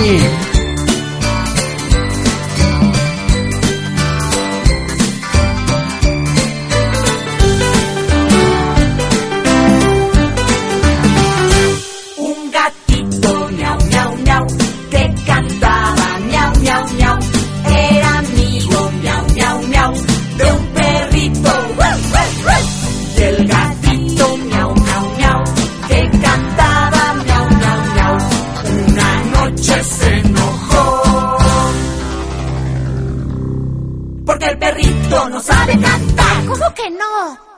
mí. Un gatito miau, miau, miau, que cantaba miau, miau, miau. Era amigo miau, miau, miau, de un perrito. Y el gatito miau, miau, miau, que cantaba miau, miau, miau. Una noche se enojó porque el perrito no sabe cantar. ¿Cómo que no?